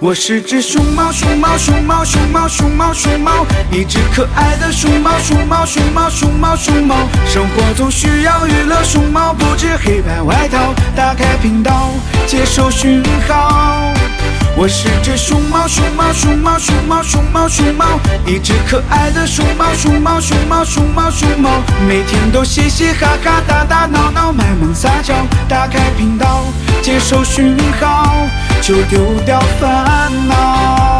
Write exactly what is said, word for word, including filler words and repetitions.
我是只熊猫，熊猫，熊猫，熊猫，熊猫，熊猫，一只可爱的熊猫，熊猫，熊猫，熊猫，熊猫。生活中需要娱乐，熊猫不止黑白外套，打开频道，接收讯号。我是只熊猫，熊猫，熊猫，熊猫，熊猫，熊猫，一只可爱的熊猫，熊猫，熊猫，熊猫，熊猫。每天都嘻嘻哈哈，打打闹闹，卖萌撒娇，打开频道，接收讯号，就丢掉烦恼。